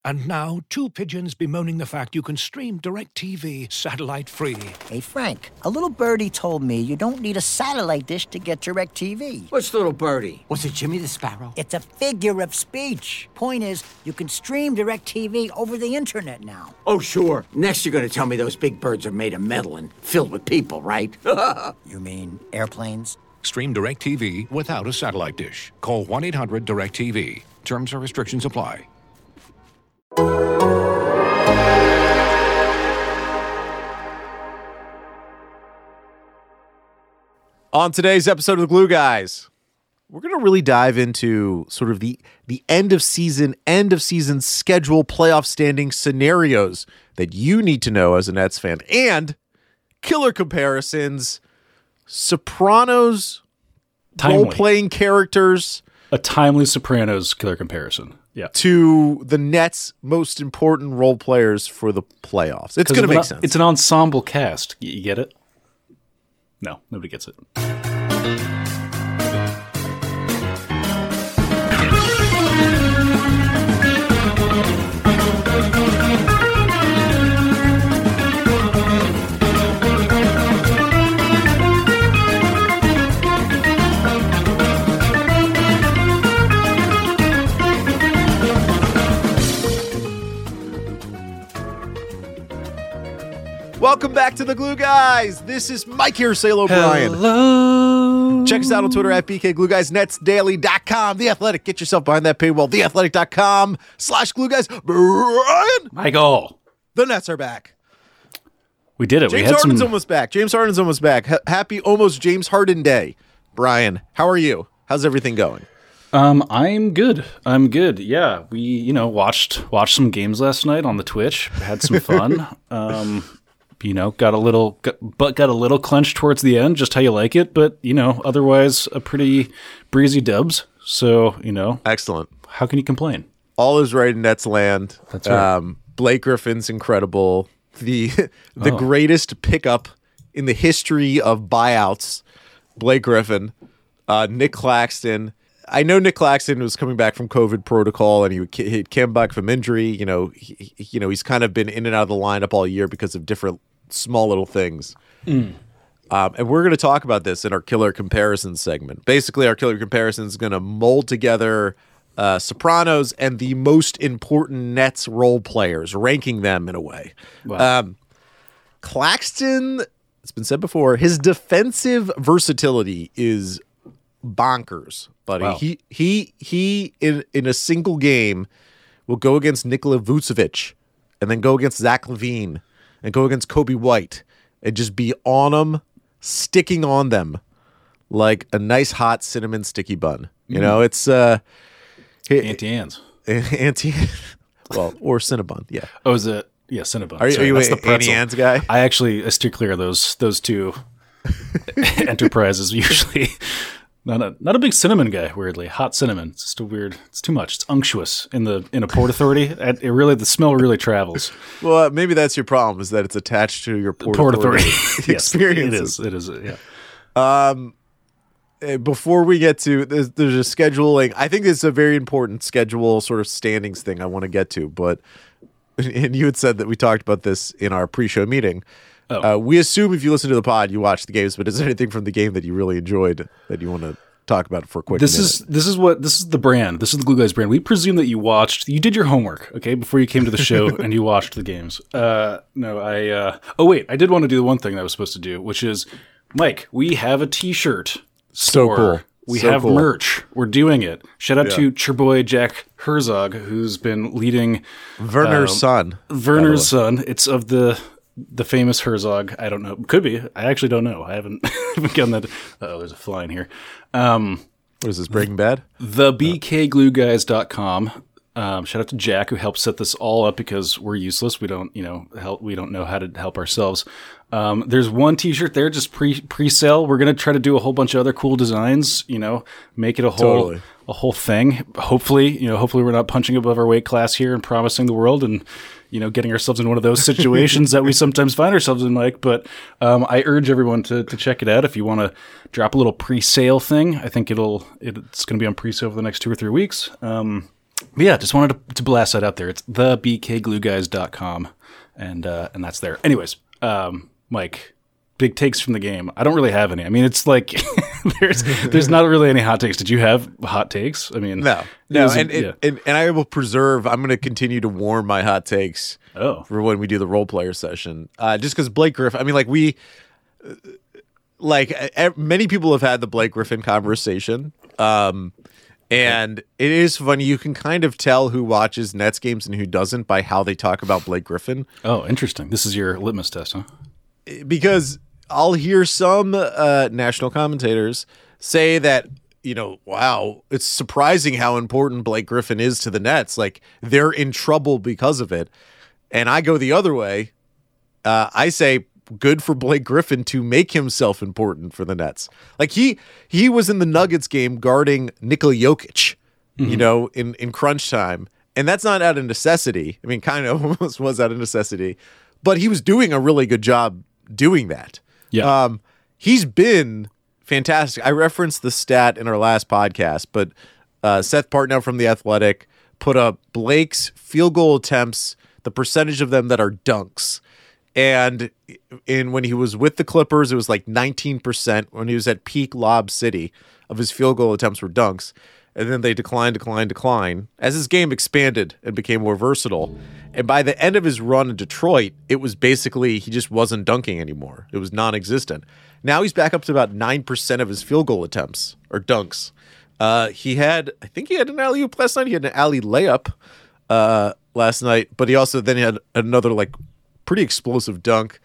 And now, two pigeons bemoaning the fact you can stream DirecTV satellite-free. Hey, Frank, a little birdie told me you don't need a satellite dish to get DirecTV. What's little birdie? Was it Jimmy the Sparrow? It's a figure of speech. Point is, you can stream DirecTV over the internet now. Oh, sure. Next you're going to tell me those big birds are made of metal and filled with people, right? You mean airplanes? Stream DirecTV without a satellite dish. Call 1-800-DirecTV. Terms and restrictions apply. On today's episode of The Glue Guys, we're going to really dive into sort of the end of season schedule playoff standing scenarios that you need to know as a Nets fan, and killer comparisons, Sopranos, role-playing characters. A timely Sopranos killer comparison. Yeah. To the Nets' most important role players for the playoffs. It's going to make sense. It's an ensemble cast. You get it? No, nobody gets it. Welcome back to The Glue Guys. This is Mike here, Sale O'Brien. Hello. Check us out on Twitter at BKGlueGuysNetsDaily.com. The Athletic. Get yourself behind that paywall. TheAthletic.com/Glue Guys. Brian. Michael. The Nets are back. We did it. James Harden's almost back. James Harden's almost back. Happy almost James Harden Day. Brian, how are you? How's everything going? I'm good. Yeah, we watched some games last night on the Twitch. Had some fun. Got a little clenched towards the end, just how you like it. But otherwise a pretty breezy dubs. So Excellent. How can you complain? All is right in Nets land. That's right. Blake Griffin's incredible. The greatest pickup in the history of buyouts. Blake Griffin, Nick Claxton. I know Nick Claxton was coming back from COVID protocol, and he came back from injury. He's kind of been in and out of the lineup all year because of different small little things. And we're going to talk about this in our killer comparison segment. Basically, our killer comparison is going to mold together Sopranos and the most important Nets role players, ranking them in a way. Wow. Claxton, it's been said before, his defensive versatility is bonkers, buddy. Wow. He in a single game will go against Nikola Vucevic and then go against Zach LaVine and go against Kobe White and just be on them, sticking on them like a nice hot cinnamon sticky bun. It's Auntie Anne's. Well, or Cinnabon, yeah. Oh, is it? Yeah, Cinnabon. Are you that's an the pretzel. Auntie Anne's guy? I steer clear of those two enterprises usually. Not a big cinnamon guy, weirdly. Hot cinnamon. It's just it's too much. It's unctuous in a Port Authority. The smell really travels. Well, maybe that's your problem, is that it's attached to your Port Authority experience. Yes, it is, yeah. Before we get to, there's a scheduling. I think it's a very important schedule sort of standings thing I want to get to, and you had said that we talked about this in our pre-show meeting. Oh. We assume if you listen to the pod, you watch the games, but is there anything from the game that you really enjoyed that you want to talk about for a quick minute? This is the brand. This is the Glue Guys brand. We presume that you did your homework, okay, before you came to the show and you watched the games. I did want to do the one thing that I was supposed to do, which is, Mike, we have a t-shirt store. So cool. We have merch. We're doing it. Shout out to your boy Jack Herzog, who's been leading Werner's son. Werner's son. It's of the famous Herzog. I don't know. Could be. I actually don't know. I haven't gotten that. Oh, there's a fly in here. What is this, Breaking Bad? TheBKGlueGuys.com. Shout out to Jack, who helped set this all up because we're useless. We don't know how to help ourselves. There's one t-shirt there, just pre-sale. We're going to try to do a whole bunch of other cool designs, make it a whole thing. Hopefully we're not punching above our weight class here and promising the world and, getting ourselves in one of those situations that we sometimes find ourselves in, Mike. But I urge everyone to check it out. If you want to drop a little pre-sale thing, I think it's going to be on pre-sale for the next 2 or 3 weeks. But yeah, just wanted to blast that out there. It's thebkglueguys.com, and that's there. Anyways, Mike, big takes from the game. I don't really have any. I mean, it's like there's not really any hot takes. Did you have hot takes? I mean, No, and I will preserve. I'm going to continue to warn my hot takes for when we do the role player session. Just because Blake Griffin. I mean, many people have had the Blake Griffin conversation. And it is funny. You can kind of tell who watches Nets games and who doesn't by how they talk about Blake Griffin. Oh, interesting. This is your litmus test, huh? Because I'll hear some national commentators say that, wow, it's surprising how important Blake Griffin is to the Nets. Like, they're in trouble because of it. And I go the other way. I say, good for Blake Griffin to make himself important for the Nets. Like he was in the Nuggets game guarding Nikola Jokic, in crunch time. And that's not out of necessity. I mean, kind of almost was out of necessity, but he was doing a really good job doing that. Yeah. He's been fantastic. I referenced the stat in our last podcast, but Seth Partnow from The Athletic put up Blake's field goal attempts, the percentage of them that are dunks. And when he was with the Clippers, it was like 19%. When he was at peak Lob City, of his field goal attempts were dunks. And then they declined as his game expanded and became more versatile. And by the end of his run in Detroit, it was basically he just wasn't dunking anymore. It was non-existent. Now he's back up to about 9% of his field goal attempts or dunks. I think he had an alley-oop last night. He had an alley layup last night, but he also then had another pretty explosive dunk.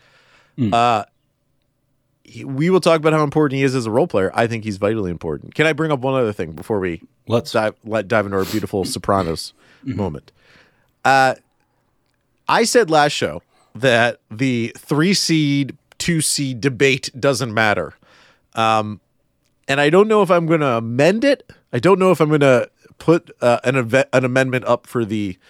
We will talk about how important he is as a role player. I think he's vitally important. Can I bring up one other thing before we dive into our beautiful Sopranos moment? I said last show that the 3 seed, 2 seed debate doesn't matter. And I don't know if I'm going to amend it. I don't know if I'm going to put an amendment up for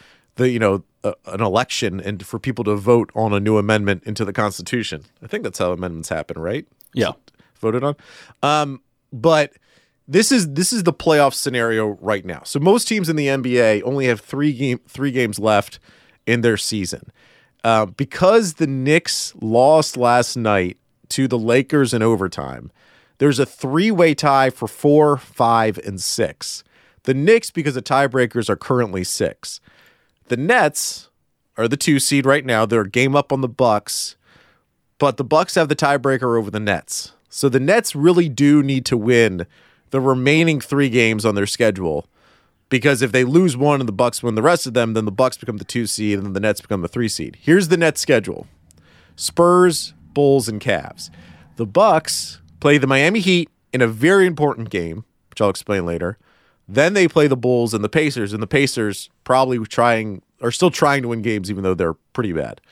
an election and for people to vote on a new amendment into the Constitution. I think that's how amendments happen, right? Yeah. Voted on. But this is the playoff scenario right now. So most teams in the NBA only have three games left in their season. Because the Knicks lost last night to the Lakers in overtime, there's a 3-way tie for 4, 5, and 6. The Knicks, because of tiebreakers, are currently 6. The Nets are the 2 seed right now. They're a game up on the Bucks, but the Bucks have the tiebreaker over the Nets. So the Nets really do need to win the remaining 3 games on their schedule, because if they lose one and the Bucks win the rest of them, then the Bucks become the 2 seed and then the Nets become the 3 seed. Here's the Nets schedule: Spurs, Bulls, and Cavs. The Bucks play the Miami Heat in a very important game, which I'll explain later. Then they play the Bulls and the Pacers probably are still trying to win games, even though they're pretty bad.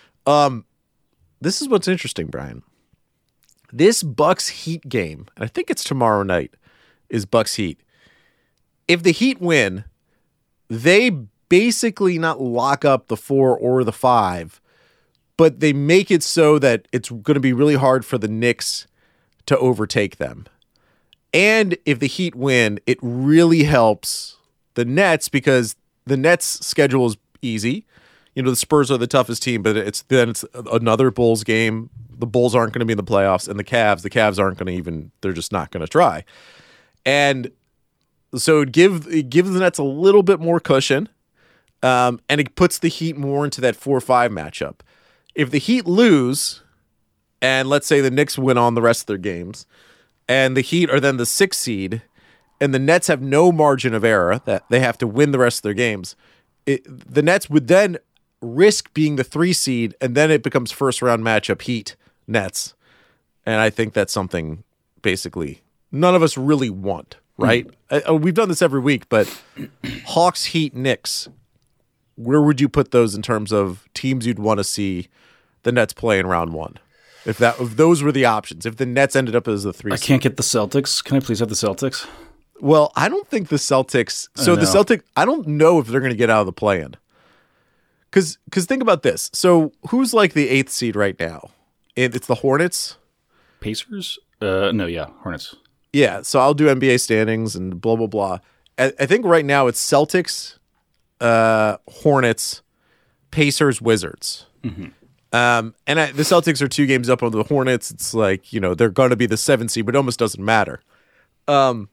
This is what's interesting, Brian. This Bucks Heat game, and I think it's tomorrow night, is Bucks Heat. If the Heat win, they basically not lock up the 4 or the 5, but they make it so that it's going to be really hard for the Knicks to overtake them. And if the Heat win, it really helps the Nets, because the Nets' schedule is easy. The Spurs are the toughest team, but it's another Bulls game. The Bulls aren't going to be in the playoffs, and the Cavs aren't going to they're just not going to try. And so it gives the Nets a little bit more cushion, and it puts the Heat more into that 4-5 matchup. If the Heat lose, and let's say the Knicks win on the rest of their games, and the Heat are then the 6th seed, and the Nets have no margin of error, that they have to win the rest of their games, the Nets would then risk being the 3 seed, and then it becomes first-round matchup Heat-Nets. And I think that's something, basically, none of us really want, right? We've done this every week, but Hawks, Heat, Knicks, where would you put those in terms of teams you'd want to see the Nets play in round 1? If those were the options, if the Nets ended up as the 3 seed. I can't get the Celtics. Can I please have the Celtics? Well, I don't think the Celtics. So the Celtics, I don't know if they're going to get out of the play-in. Because think about this. So who's like the 8th seed right now? It's the Hornets. Pacers? Hornets. Yeah. So I'll do NBA standings and blah blah blah. I think right now it's Celtics, Hornets, Pacers, Wizards. The Celtics are 2 games up on the Hornets. It's like, they're going to be the 7th seed, but it almost doesn't matter. The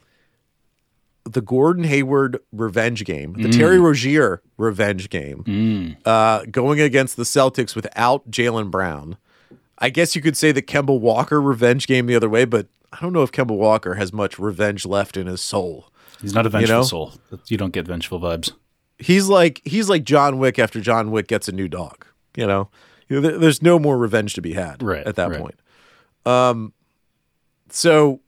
Gordon Hayward revenge game, the Terry Rozier revenge game, going against the Celtics without Jaylen Brown. I guess you could say the Kemba Walker revenge game the other way, but I don't know if Kemba Walker has much revenge left in his soul. He's not a vengeful soul. You don't get vengeful vibes. He's like John Wick after John Wick gets a new dog. There's no more revenge to be had at that point. So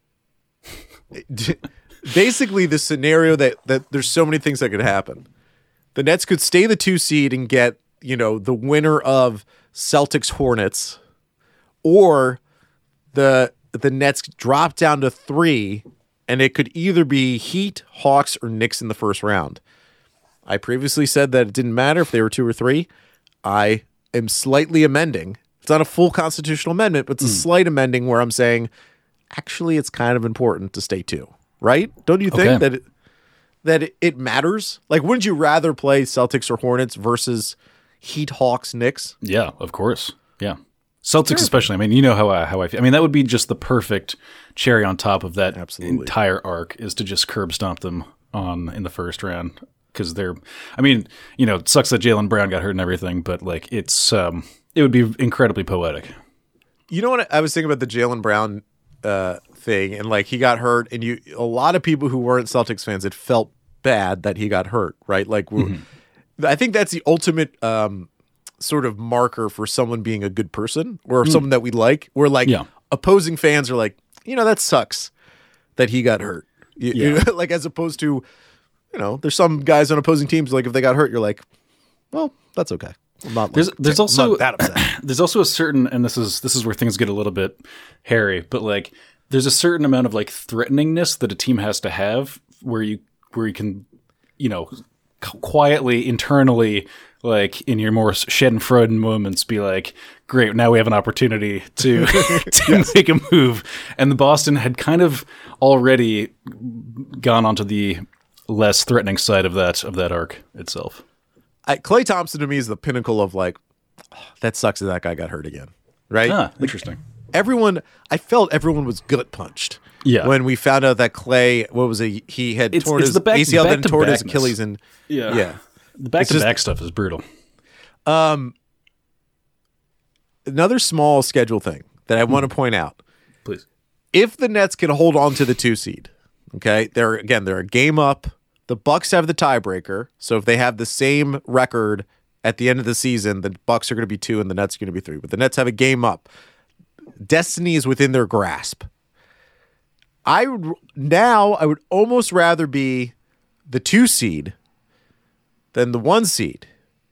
basically, the scenario that there's so many things that could happen. The Nets could stay the 2 seed and get the winner of Celtics Hornets, or the Nets drop down to 3, and it could either be Heat, Hawks, or Knicks in the first round. I previously said that it didn't matter if they were 2 or 3. I am slightly amending. It's not a full constitutional amendment, but it's a slight amending where I'm saying, actually, it's kind of important to stay 2, right? Don't you think that it matters? Like, wouldn't you rather play Celtics or Hornets versus Heat, Hawks, Knicks? Yeah, of course. Yeah. Celtics especially. I mean, you know how I feel. I mean, that would be just the perfect cherry on top of that entire arc, is to just curb stomp them in the first round. Because it sucks that Jaylen Brown got hurt and everything, but like it would be incredibly poetic. You know what I was thinking about the Jaylen Brown thing, and like he got hurt, and a lot of people who weren't Celtics fans, it felt bad that he got hurt, right? Like I think that's the ultimate sort of marker for someone being a good person or someone that we like. Where like opposing fans are like, that sucks that he got hurt. Like as opposed to, there's some guys on opposing teams, like if they got hurt, you're like, well, that's okay. I'm not there's also I'm not that upset. There's also a certain, and this is where things get a little bit hairy, but like there's a certain amount of like threateningness that a team has to have where you can, quietly, internally, like in your more schadenfreude moments, be like, great, now we have an opportunity to make a move. And the Boston had kind of already gone onto the less threatening side of that arc itself. Klay Thompson to me is the pinnacle of like, that sucks that guy got hurt again, right? Interesting. I felt everyone was gut punched. Yeah. When we found out that Klay, he had torn his ACL, then torn his Achilles, and the back-to-back stuff is brutal. Another small schedule thing that I want to point out. Please. If the Nets can hold on to the 2 seed, okay, they're a game up. The Bucks have the tiebreaker, so if they have the same record at the end of the season, the Bucks are going to be 2 and the Nets are going to be 3. But the Nets have a game up. Destiny is within their grasp. I would almost rather be the 2 seed than the 1 seed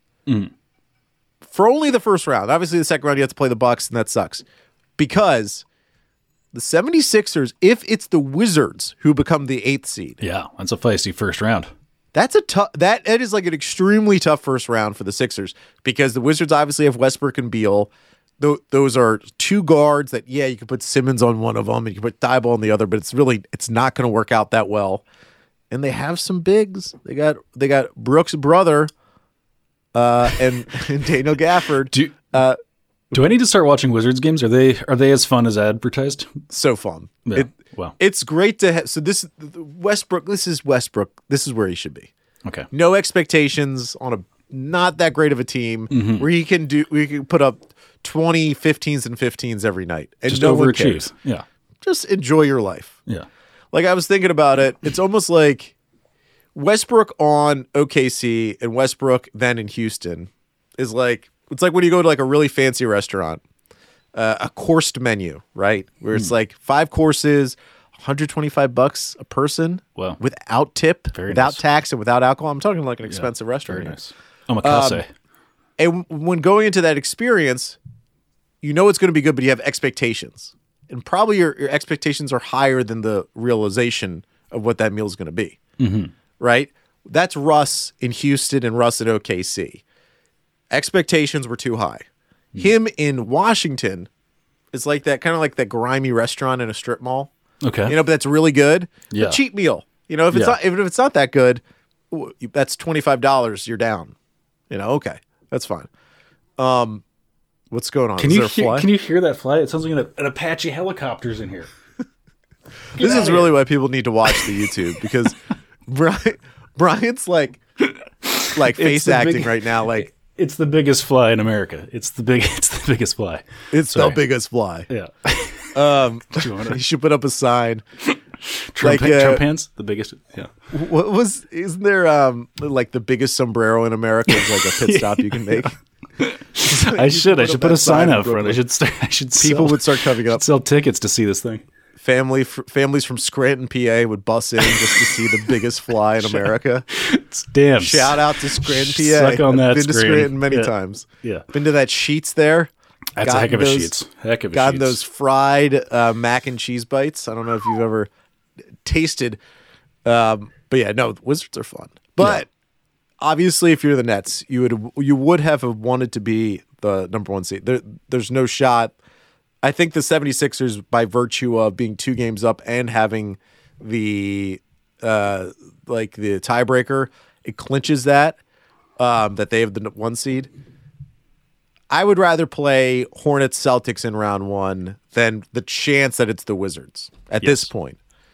for only the first round. Obviously, the second round you have to play the Bucks, and that sucks because the 76ers, if it's the Wizards who become the 8th seed, that's a feisty first round. That's that is like an extremely tough first round for the Sixers because the Wizards obviously have Westbrook and Beal. Those are 2 guards that, you can put Simmons on one of them and you can put Thibault on the other, but it's not going to work out that well. And they have some bigs. They got Brooks' brother and Daniel Gafford. Do I need to start watching Wizards games? Are they as fun as advertised? So fun. Yeah. It's great to have. So this Westbrook. This is Westbrook. This is where he should be. Okay. No expectations on a not that great of a team where we can put up 20 15s and 15s every night and just no one overachieve. cares. Yeah. Just enjoy your life. Yeah. Like I was thinking about it. It's almost like Westbrook on OKC and Westbrook then in Houston is like, it's like when you go to like a really fancy restaurant, a coursed menu, right? Where it's like 5 courses, $125 a person. Wow. Without tip, without nice. tax, and without alcohol. I'm talking like an expensive restaurant. Very nice. Omakase. And when going into that experience, you know it's going to be good, but you have expectations. And probably your expectations are higher than the realization of what that meal is going to be. Right? That's Russ in Houston and Russ at OKC. Expectations were too high. Him in Washington is like that, kind of like that grimy restaurant in a strip mall. Okay. But that's really good. Yeah. A cheap meal. If it's not that good, that's $25. You're down. Okay, that's fine. What's going on? Can Is you there a fly? can you hear that fly? It sounds like an Apache helicopter's in here. This is really why people need to watch the YouTube, because Brian's like face acting right now. Like, it's the biggest fly in America. It's the biggest fly. it's the biggest fly. Yeah. You should put up a sign. Trump hands, the biggest. Yeah. Isn't there like the biggest sombrero in America is like a pit stop you can make? I should put a sign out front. I should People would start coming up. Sell tickets to see this thing. Families from Scranton, PA would bus in just to see the biggest fly in America. Damn. Shout out to Scranton, PA. Suck on that. I've been to Scranton many times. Yeah. Been to that Sheets there. That's a heck of a Sheets. Gotten those fried mac and cheese bites. I don't know if you've ever tasted. But yeah, no, Wizards are fun. But obviously, if you're the Nets, you would have wanted to be the number 1 seed. There's no shot. I think the 76ers, by virtue of being 2 games up and having the the tiebreaker, it clinches that they have the 1 seed. I would rather play Hornets Celtics in round 1 than the chance that it's the Wizards at this point.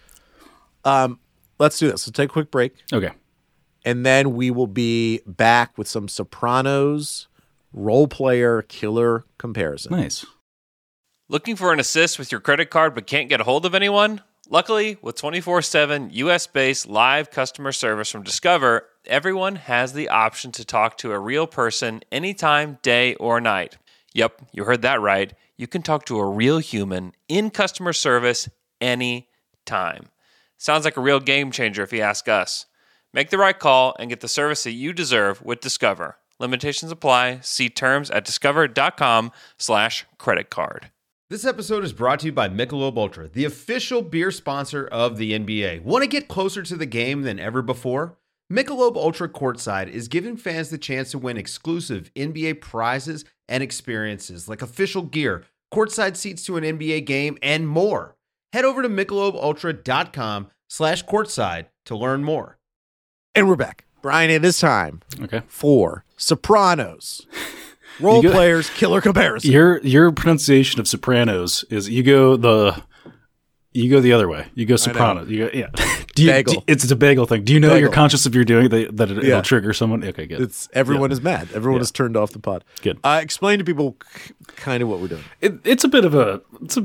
Let's do this. Let's take a quick break. Okay. And then we will be back with some Sopranos role player killer comparison. Nice. Looking for an assist with your credit card but can't get a hold of anyone? Luckily, with 24/7 US-based live customer service from Discover, everyone has the option to talk to a real person anytime, day or night. Yep, you heard that right. You can talk to a real human in customer service anytime. Sounds like a real game changer if you ask us. Make the right call and get the service that you deserve with Discover. Limitations apply. See terms at discover.com/creditcard. This episode is brought to you by Michelob Ultra, the official beer sponsor of the NBA. Want to get closer to the game than ever before? Michelob Ultra Courtside is giving fans the chance to win exclusive NBA prizes and experiences like official gear, courtside seats to an NBA game, and more. Head over to MichelobUltra.com/courtside to learn more. And we're back. Brian, it is time for Sopranos. Role players, killer comparison. Your pronunciation of Sopranos is you go the other way. You go Sopranos. You go Bagel. It's a bagel thing. Do you know you're conscious of you're doing it, that it'll trigger someone? Okay, good. Everyone is mad. Everyone is turned off the pod. Good. Explain to people kind of what we're doing. It's a bit of a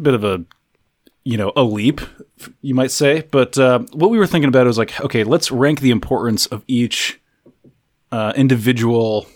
a leap, you might say. But what we were thinking about was like, okay, let's rank the importance of each individual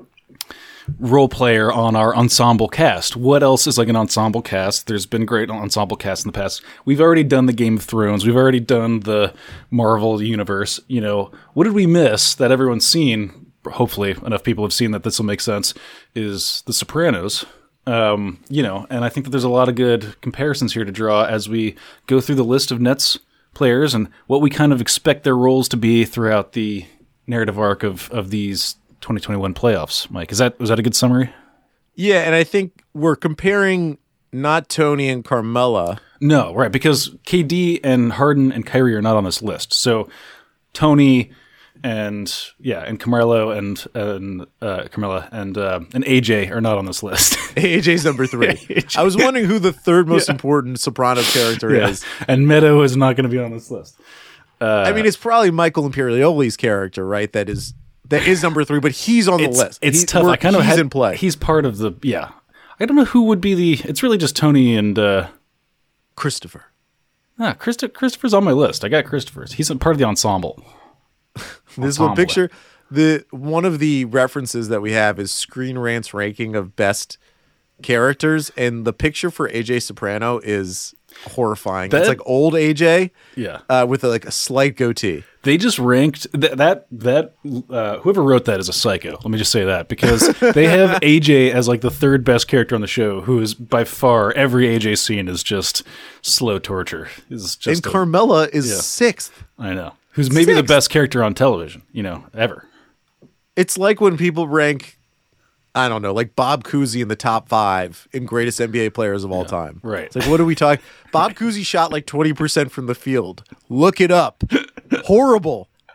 role player on our ensemble cast. What else is like an ensemble cast? There's been great ensemble casts in the past. We've already done the Game of Thrones. We've already done the Marvel universe. What did we miss that everyone's seen? Hopefully enough people have seen that this will make sense, is The Sopranos. And I think that there's a lot of good comparisons here to draw as we go through the list of Nets players and what we kind of expect their roles to be throughout the narrative arc of these 2021 playoffs. Mike, was that a good summary? Yeah, and I think we're comparing not Tony and Carmella. No, right, because KD and Harden and Kyrie are not on this list. So Tony and Carmelo and Carmella and AJ are not on this list. AJ's number 3. AJ. I was wondering who the third most important Sopranos character is. And Meadow is not going to be on this list. I mean, it's probably Michael Imperioli's character, right? That is number 3, but he's on the list. It's tough. I kind of he's in play. He's part of the I don't know who would be it's really just Tony and Christopher. Christopher's on my list. I got Christopher's. He's a part of the ensemble. This is a picture. One of the references that we have is Screen Rant's ranking of best characters, and the picture for AJ Soprano is horrifying. It's like old AJ, with a slight goatee. They just ranked that whoever wrote that is a psycho. Let me just say that, because they have AJ as like the third best character on the show, who is by far every AJ scene is just slow torture. Carmella is 6th. I know. Who's maybe the best character on television, ever. It's like when people rank, I don't know, like Bob Cousy in the top 5 in greatest NBA players of all time. Right. It's like, what are we talking? Bob Cousy shot like 20% from the field. Look it up. Horrible.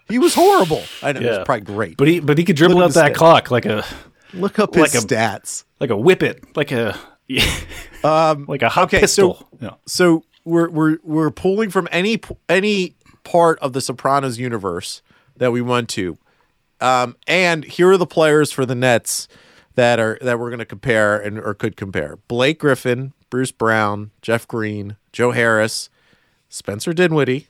He was horrible. I know. It Yeah. was probably great. But he could dribble Look out at that his clock like a Look up like his a- stats. whippet, like a like a hot okay, pistol. Yeah. So we're pulling from any part of the Sopranos universe that we want to, and here are the players for the Nets that we're going to compare or could compare: Blake Griffin, Bruce Brown, Jeff Green, Joe Harris, Spencer Dinwiddie,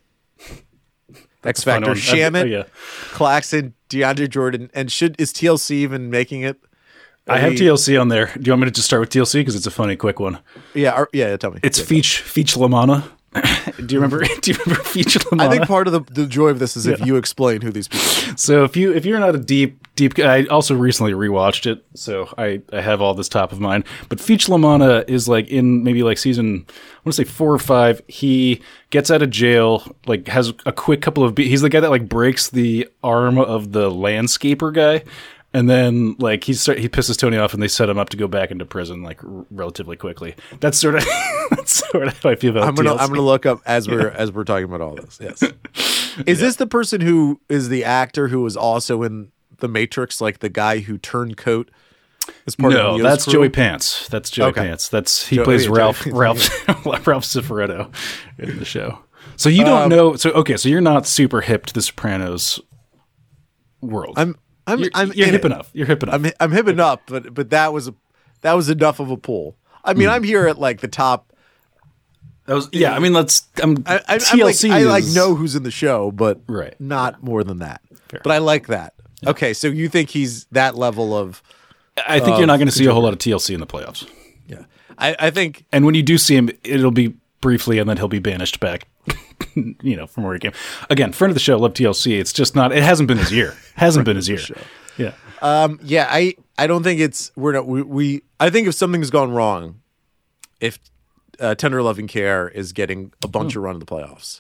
X Fun Factor, one. Shamet, Yeah. Claxton, DeAndre Jordan, and is TLC even making it? I have TLC on there. Do you want me to just start with TLC because it's a funny, quick one? Yeah, tell me. It's Feach Lamana. Do you remember? Feach Lamana? I think part of the joy of this is if you explain who these people are. So if you're not a deep, I also recently rewatched it, so I have all this top of mind. But Feach Lamana is like in maybe like season, I want to say 4 or 5. He gets out of jail, like has a quick couple of. He's the guy that like breaks the arm of the landscaper guy. And then, like, he pisses Tony off, and they set him up to go back into prison, like, relatively quickly. That's sort of how I feel about TLC. I'm gonna look up as we're talking about all this. Yes, is this the person who is the actor who was also in The Matrix, like the guy who turned coat as part of No, Neo's that's crew? Joey Pants. That's Joey Okay. Pants. He plays Ralph Cifaretto in the show. So you don't know. So you're not super hip to the Sopranos world. You're hip enough. You're hip enough. I'm hip enough, but that was enough of a pull. I mean, I'm here at like the top. Yeah, I mean, TLC. I like know who's in the show, but Right. not more than that. Fair. But I like that. Yeah. Okay, so you think he's that level of? I think you're not going to see a whole lot of TLC in the playoffs. Yeah, I think. And when you do see him, it'll be briefly, and then he'll be banished back. From where he came. Again, friend of the show, love TLC. It's just not. It hasn't been his year. Yeah. Yeah, I don't think it's I think if something's gone wrong, if Tender Loving Care is getting a bunch of run in the playoffs,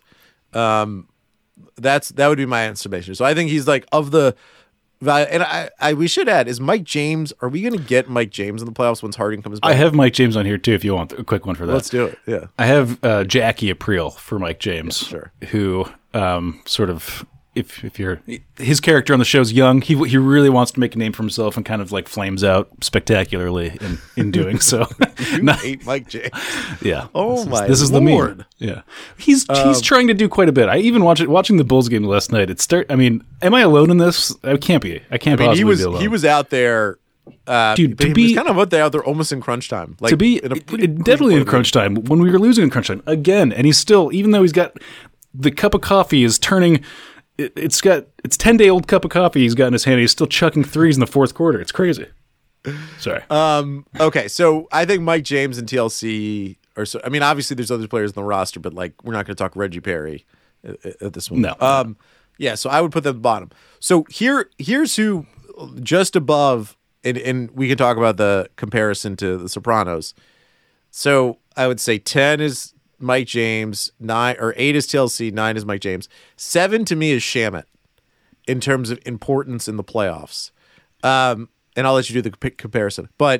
that would be my estimation. So I think he's like of the value, and we should add is Mike James. Are we going to get Mike James in the playoffs once Harden comes back? I have Mike James on here too. If you want a quick one for that, Let's do it. Yeah, I have Jackie Aprile for Mike James, sure. Who sort of. If you're his character on the show's young, he really wants to make a name for himself and kind of like flames out spectacularly in doing so. You hate Mike James. Yeah. Oh this is the Lord. meme. Yeah. He's trying to do quite a bit. I even watching the Bulls game last night. Am I alone in this? I can't be. I can't possibly be alone. He was out there. Dude, he was kind of out there almost in crunch time. Like to be in a pretty definitely in crunch time when we were losing in crunch time again, and he's still, even though he's got the cup of coffee is turning. It's 10-day-old cup of coffee he's got in his hand. He's still chucking threes in the fourth quarter. It's crazy. Sorry. Okay, so I think Mike James and TLC are. I mean, obviously there's other players in the roster, but like we're not going to talk Reggie Perry at this one. No. Yeah, so I would put them at the bottom. So here's who just above, and we can talk about the comparison to The Sopranos. So I would say 10 is Mike James, 8 is TLC, 9 is Mike James. 7 to me is Shamet in terms of importance in the playoffs. And I'll let you do the comparison. But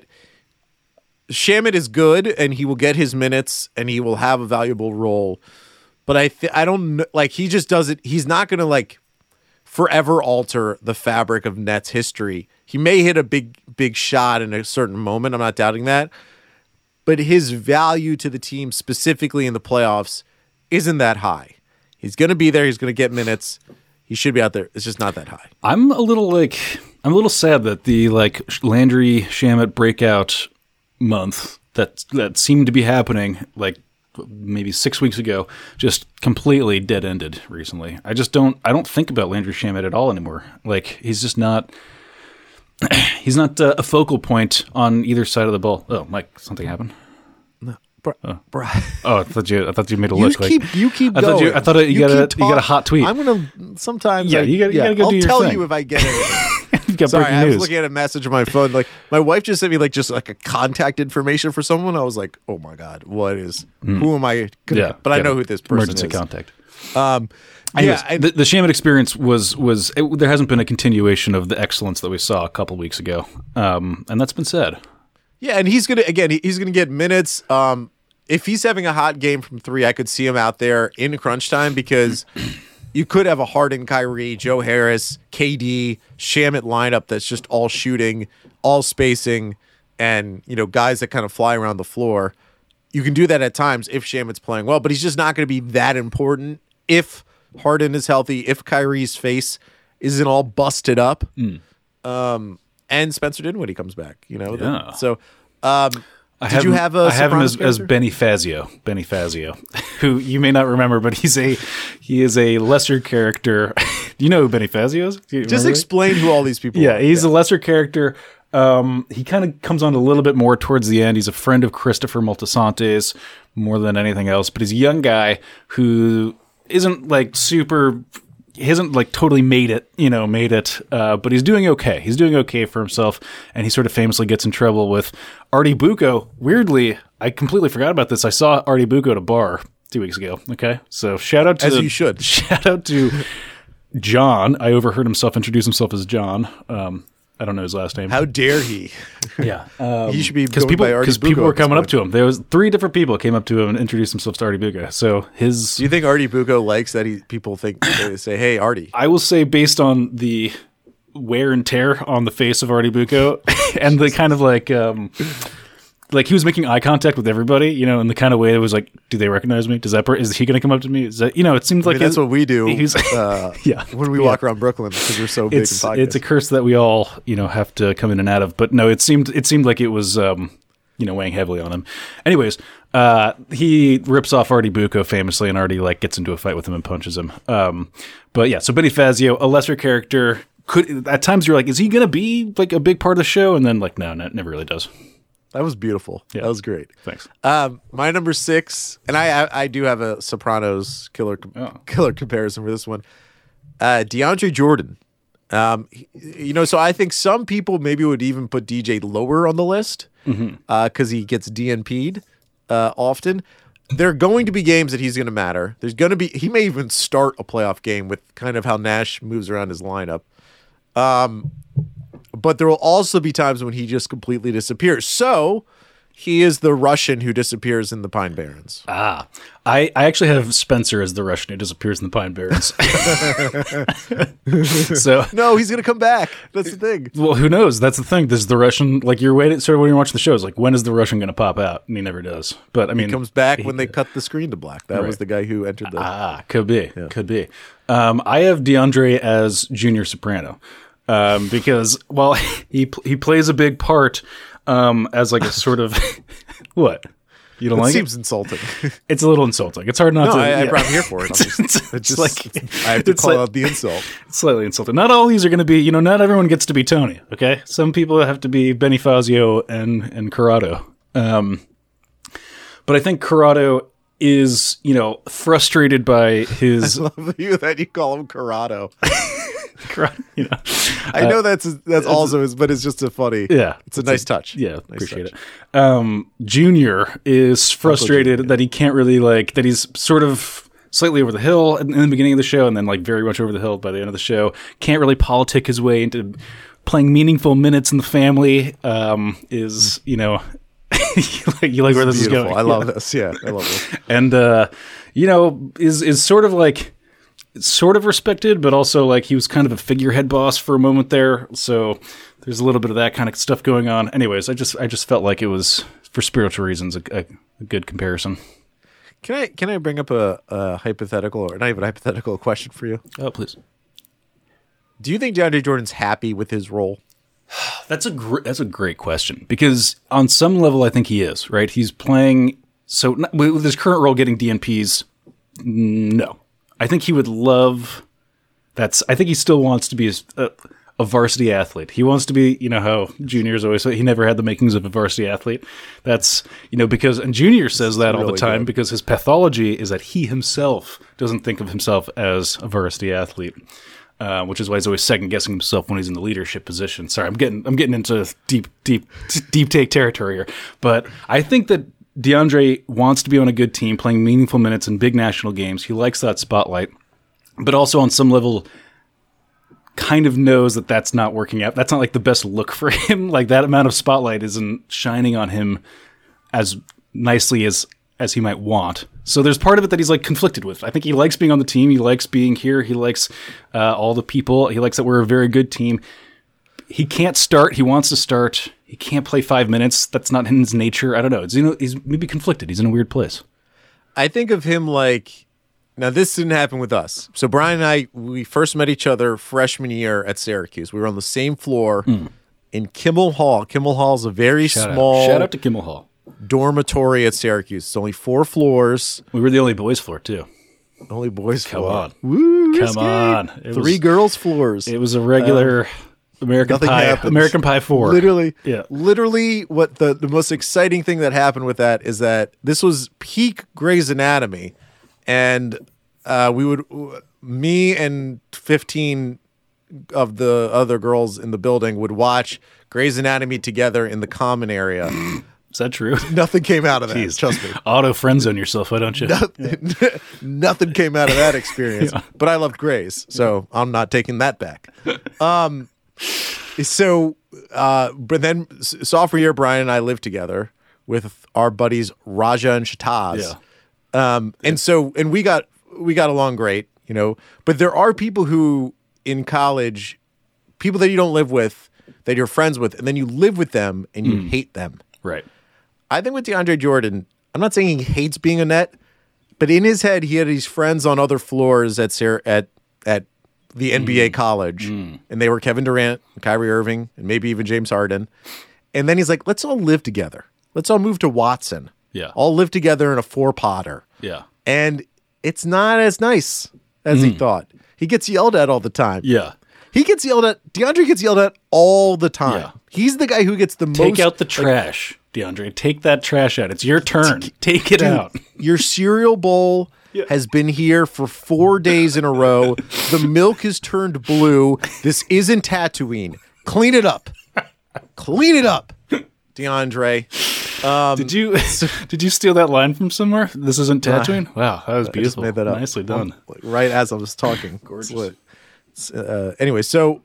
Shamet is good, and he will get his minutes, and he will have a valuable role. But I don't like, he just doesn't. He's not going to like forever alter the fabric of Nets history. He may hit a big shot in a certain moment. I'm not doubting that. But his value to the team, specifically in the playoffs, isn't that high. He's going to be there. He's going to get minutes. He should be out there. It's just not that high. I'm a little sad that the like Landry Shamet breakout month that seemed to be happening like maybe 6 weeks ago just completely dead ended recently. I don't think about Landry Shamet at all anymore. Like he's just not. He's not a focal point on either side of the ball. Oh, Mike, something happened? No, Oh, I thought you made a you look. You keep I going. I thought you got a hot tweet. I'm gonna sometimes. Yeah, you gotta go I'll do your tell thing. you if I get it. You've got Sorry, breaking I was news. looking at a message on my phone. Like my wife just sent me like just like a contact information for someone. I was like, oh my god, what is? Who am I? Yeah, but I know who this person emergency is. contact. Anyways, The Shamet experience there hasn't been a continuation of the excellence that we saw a couple weeks ago, and that's been said. Yeah, and he's gonna get minutes. If he's having a hot game from 3, I could see him out there in crunch time because you could have a Harden, Kyrie, Joe Harris, KD, Shamet lineup that's just all shooting, all spacing, and guys that kind of fly around the floor. You can do that at times if Shamet's playing well, but he's just not going to be that important if Harden is healthy, if Kyrie's face isn't all busted up, and Spencer Dinwiddie comes back. Yeah. So. I have him as Benny Fazio. Benny Fazio, who you may not remember, but he is a lesser character. Do you know who Benny Fazio is? Just explain who all these people are. Yeah, he's a lesser character. He kind of comes on a little bit more towards the end. He's a friend of Christopher Moltisante's more than anything else, but he's a young guy who isn't like super. He hasn't like totally made it, but he's doing okay. He's doing okay for himself, and he sort of famously gets in trouble with Artie Bucco. Weirdly, I completely forgot about this. I saw Artie Bucco at a bar 2 weeks ago. Okay, so shout out to you should. Shout out to John. I overheard himself introduce himself as John. I don't know his last name. How dare he? Yeah, he should be because people were coming up to him. There was 3 different people came up to him and introduced themselves to Artie Bucco. So Do you think Artie Bucco likes that people think they say, "Hey, Artie"? I will say, based on the wear and tear on the face of Artie Bucco, and the kind of like he was making eye contact with everybody, in the kind of way that was like, do they recognize me? Is he going to come up to me? Is that, it seems like that's what we do. When we walk around Brooklyn because we're so big. It's a curse that we all, have to come in and out of. But no, it seemed like it was, weighing heavily on him. Anyways, he rips off Artie Bucco famously, and Artie gets into a fight with him and punches him. But yeah, so Benny Fazio, a lesser character, could at times you're like, is he going to be like a big part of the show? And then no, never really does. That was beautiful. Yeah. That was great. Thanks. My number 6, and I do have a Sopranos killer comparison for this one. DeAndre Jordan. So I think some people maybe would even put DJ lower on the list because he gets DNP'd often. There are going to be games that he's going to matter. He may even start a playoff game with kind of how Nash moves around his lineup. But there will also be times when he just completely disappears. So he is the Russian who disappears in the Pine Barrens. I actually have Spencer as the Russian who disappears in the Pine Barrens. So no, he's going to come back. That's the thing. Well, who knows? That's the thing. This is the Russian. You're waiting. Sort of when you watch the shows, when is the Russian going to pop out? And he never does. But I mean, he comes back when they cut the screen to black. That was the guy who entered the. Could be. Yeah. Could be. I have DeAndre as Junior Soprano. Because he plays a big part as a sort of what you don't like. It seems insulting. It's a little insulting. It's hard not to. I'm here for it. I have to call out the insult. It's slightly insulting. Not all these are going to be. Not everyone gets to be Tony. Okay, some people have to be Benny Fazio and Corrado. But I think Corrado is frustrated by his. I love that you call him Corrado. I know that's also but it's just a funny. Yeah, it's a nice touch. Yeah, appreciate it. Junior is frustrated that he can't really that he's sort of slightly over the hill in the beginning of the show, and then very much over the hill by the end of the show. Can't really politic his way into playing meaningful minutes in the family. Is you like where this is going? I love this. Yeah, I love this. And is sort of respected, but also he was kind of a figurehead boss for a moment there. So there's a little bit of that kind of stuff going on. Anyways, I just felt like it was, for spiritual reasons, a good comparison. Can I bring up a hypothetical, or not even a hypothetical, question for you? Oh, please. Do you think DeAndre Jordan's happy with his role? That's a great question, because on some level I think he is, right? He's playing with his current role getting DNPs. No. I think he would love I think he still wants to be a varsity athlete. He wants to be, how juniors always say he never had the makings of a varsity athlete. That's, because, and Junior says that all the time because his pathology is that he himself doesn't think of himself as a varsity athlete, which is why he's always second guessing himself when he's in the leadership position. Sorry, I'm getting into deep take territory here, but I think that DeAndre wants to be on a good team, playing meaningful minutes in big national games. He likes that spotlight, but also on some level kind of knows that that's not working out. That's not the best look for him. That amount of spotlight isn't shining on him as nicely as as he might want. So there's part of it that he's like conflicted with. I think he likes being on the team. He likes being here. He likes all the people. He likes that we're a very good team. He can't start. He wants to start. He can't play 5 minutes. That's not in his nature. I don't know. He's maybe conflicted. He's in a weird place. I think of him like, now this didn't happen with us. So Brian and I, we first met each other freshman year at Syracuse. We were on the same floor in Kimmel Hall. Kimmel Hall is a very small Shout out to Kimmel Hall. dormitory at Syracuse. It's only 4 floors. We were the only boys floor too. Only boys Come floor. on. Woo, Come risky. on. 3 girls floors. It was a regular American nothing Pie. happens. American Pie 4. Literally, what the most exciting thing that happened with that is that this was peak Grey's Anatomy, and me and 15 of the other girls in the building would watch Grey's Anatomy together in the common area. Is that true? Nothing came out of that. Jeez. Trust me. Auto friend zone yourself, why don't you? Nothing came out of that experience. But I loved Grey's, so I'm not taking that back. But then sophomore year, Brian and I lived together with our buddies Raja and Shataz. And we got along great, you know. But there are people who in college, people that you don't live with, that you're friends with, and then you live with them and you hate them. Right. I think with DeAndre Jordan, I'm not saying he hates being a net, but in his head, he had these friends on other floors at the NBA college, and they were Kevin Durant, Kyrie Irving, and maybe even James Harden. And then he's like, let's all live together. Let's all move to Watson. Yeah. All live together in a 4-potter. Yeah. And it's not as nice as he thought. He gets yelled at all the time. Yeah. He gets yelled at. DeAndre gets yelled at all the time. Yeah. He's the guy who gets the most. Take out the trash, DeAndre. Take that trash out. It's your turn. Take it out. Your cereal bowl has been here for 4 days in a row. The milk has turned blue. This isn't Tatooine. Clean it up. Clean it up, DeAndre. Did you steal that line from somewhere? This isn't Tatooine? Wow, that was beautiful. I just made that up. Nicely done. Right as I was talking. Gorgeous. Anyway, so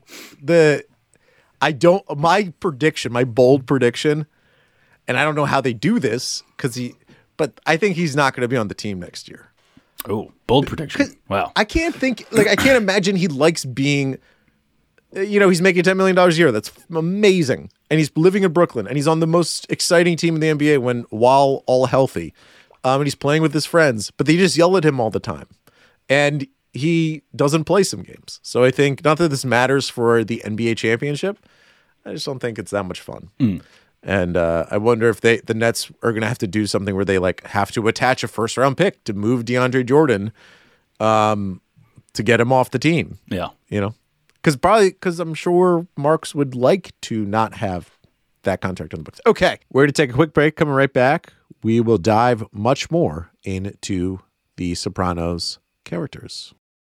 my bold prediction, and I don't know how they do this but I think he's not going to be on the team next year. Oh, bold prediction. Wow. I can't imagine he likes being, he's making $10 million a year. That's amazing. And he's living in Brooklyn, and he's on the most exciting team in the NBA while all healthy. And he's playing with his friends, but they just yell at him all the time. And he doesn't play some games. So I think, not that this matters for the NBA championship, I just don't think it's that much fun. And I wonder if the Nets are going to have to do something where they have to attach a first-round pick to move DeAndre Jordan to get him off the team. Yeah. Because I'm sure Marks would like to not have that contract on the books. Okay, we're going to take a quick break. Coming right back, we will dive much more into the Sopranos characters.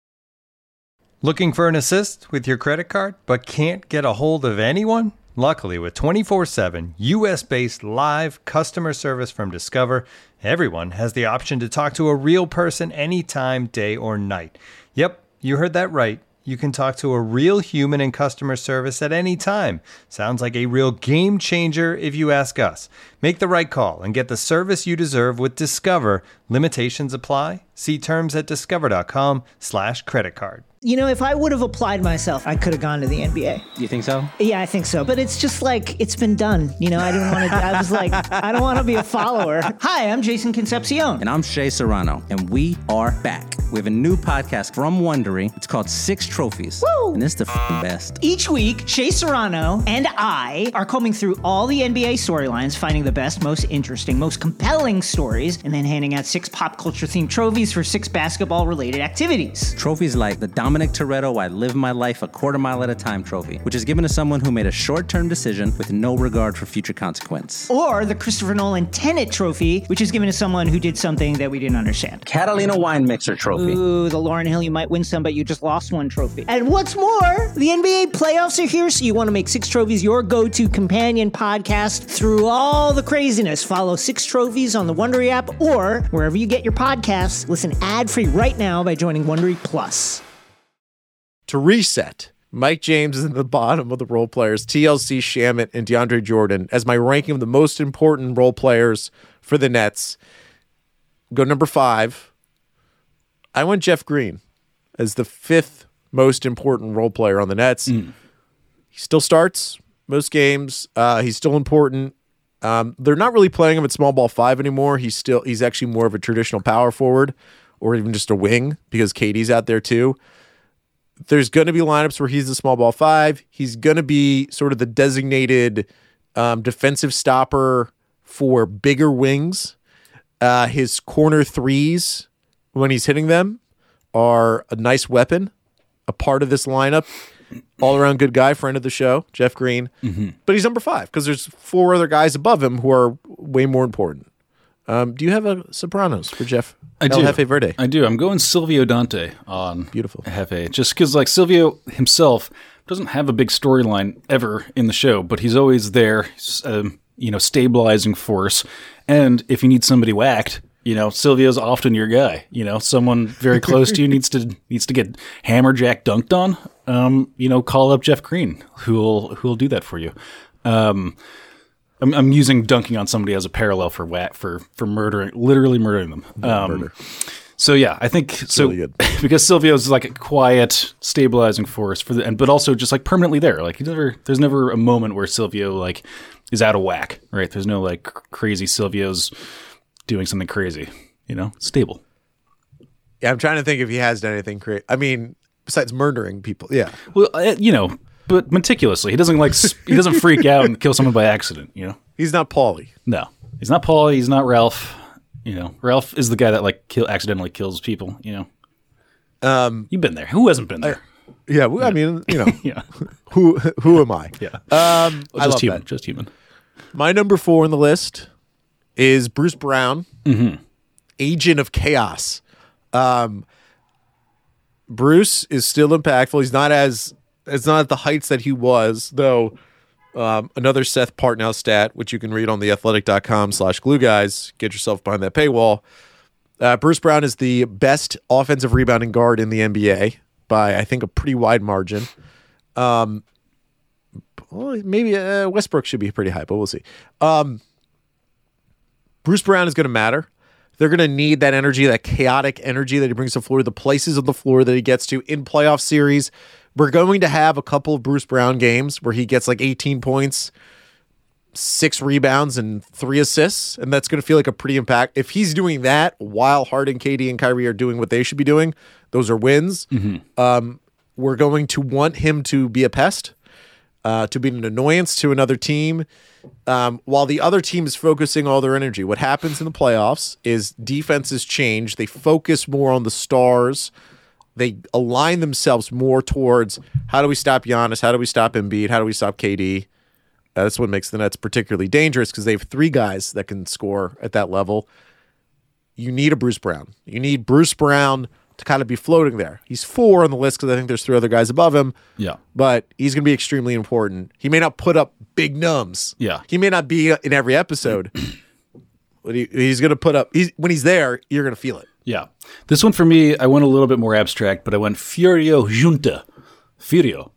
Looking for an assist with your credit card but can't get a hold of anyone? Luckily, with 24/7 U.S.-based live customer service from Discover, everyone has the option to talk to a real person anytime, day or night. Yep, you heard that right. You can talk to a real human in customer service at any time. Sounds like a real game changer if you ask us. Make the right call and get the service you deserve with Discover. Limitations apply. See terms at discover.com/creditcard. If I would have applied myself, I could have gone to the NBA. You think so? Yeah, I think so. But it's just it's been done. I didn't want to, I was like, I don't want to be a follower. Hi, I'm Jason Concepcion. And I'm Shea Serrano. And we are back. We have a new podcast from Wondery. It's called Six Trophies. Woo! And it's the best. Each week, Shea Serrano and I are combing through all the NBA storylines, finding the best, most interesting, most compelling stories, and then handing out 6 pop culture themed trophies for 6 basketball related activities. Trophies like the Dominic Toretto I Live My Life a Quarter Mile at a Time trophy, which is given to someone who made a short-term decision with no regard for future consequence. Or the Christopher Nolan Tenet trophy, which is given to someone who did something that we didn't understand. Catalina Wine Mixer trophy. Ooh, the Lauryn Hill You Might Win Some, but You Just Lost One trophy. And what's more, the NBA playoffs are here, so you want to make 6 Trophies your go-to companion podcast through all the craziness. Follow 6 Trophies on the Wondery app or wherever you get your podcasts. Listen ad-free right now by joining Wondery Plus. To reset, Mike James is in the bottom of the role players, TLC, Shamet, and DeAndre Jordan as my ranking of the most important role players for the Nets. go number 5. I went Jeff Green as the 5th most important role player on the Nets. He still starts most games. He's still important. They're not really playing him at small ball 5 anymore. He's actually more of a traditional power forward or even just a wing because KD's out there too. There's going to be lineups where he's the small ball 5. He's going to be sort of the designated defensive stopper for bigger wings. His corner threes, when he's hitting them, are a nice weapon, a part of this lineup. All-around good guy, friend of the show, Jeff Green. But he's number 5 because there's 4 other guys above him who are way more important. Do you have a Sopranos for Jeff? I do. Jefe Verde. I do. I'm going Silvio Dante on Beautiful. Jefe. Just because, like, Silvio himself doesn't have a big storyline ever in the show, but he's always there, stabilizing force. And if you need somebody whacked, Silvio's often your guy. Someone very close to you needs to get hammerjack dunked on. Call up Jeff Green, who'll do that for you. I'm using dunking on somebody as a parallel for literally murdering them. Murder. So yeah, I think it's really good. Because Silvio's like a quiet, stabilizing force but also just like permanently there. Like there's never a moment where Silvio like is out of whack, right? There's no like crazy Silvio's doing something crazy, stable. Yeah, I'm trying to think if he has done anything crazy. I mean, besides murdering people, yeah. Well, but meticulously. He doesn't freak out and kill someone by accident, He's not Paulie. No. He's not Paulie, he's not Ralph. Ralph is the guy that like accidentally kills people, You've been there. Who hasn't been there? Yeah, I mean, yeah. Who am I? Yeah. I love human, that. just human. My number 4 on the list is Bruce Brown, Agent of Chaos. Bruce is still impactful. He's not at the heights that he was, though. Another Seth Partnow stat, which you can read on theathletic.com/glueguys. Get yourself behind that paywall. Bruce Brown is the best offensive rebounding guard in the NBA by, I think, a pretty wide margin. Maybe Westbrook should be pretty high, but we'll see. Bruce Brown is going to matter. They're going to need that energy, that chaotic energy that he brings to the floor, the places of the floor that he gets to in playoff series. We're going to have a couple of Bruce Brown games where he gets like 18 points, 6 rebounds, and 3 assists, and that's going to feel like a pretty impact. If he's doing that while Harden, KD, and Kyrie are doing what they should be doing, those are wins. We're going to want him to be a pest, to be an annoyance to another team, while the other team is focusing all their energy. What happens in the playoffs is defenses change. They focus more on the stars. They align themselves more towards how do we stop Giannis? How do we stop Embiid? How do we stop KD? That's what makes the Nets particularly dangerous because they have 3 guys that can score at that level. You need a Bruce Brown. You need Bruce Brown to kind of be floating there. He's 4 on the list because I think there's 3 other guys above him. Yeah. But he's going to be extremely important. He may not put up big nums. Yeah. He may not be in every episode. But he's going to put up... when he's there, you're going to feel it. Yeah. This one for me, I went a little bit more abstract, but I went Furio Junta. Furio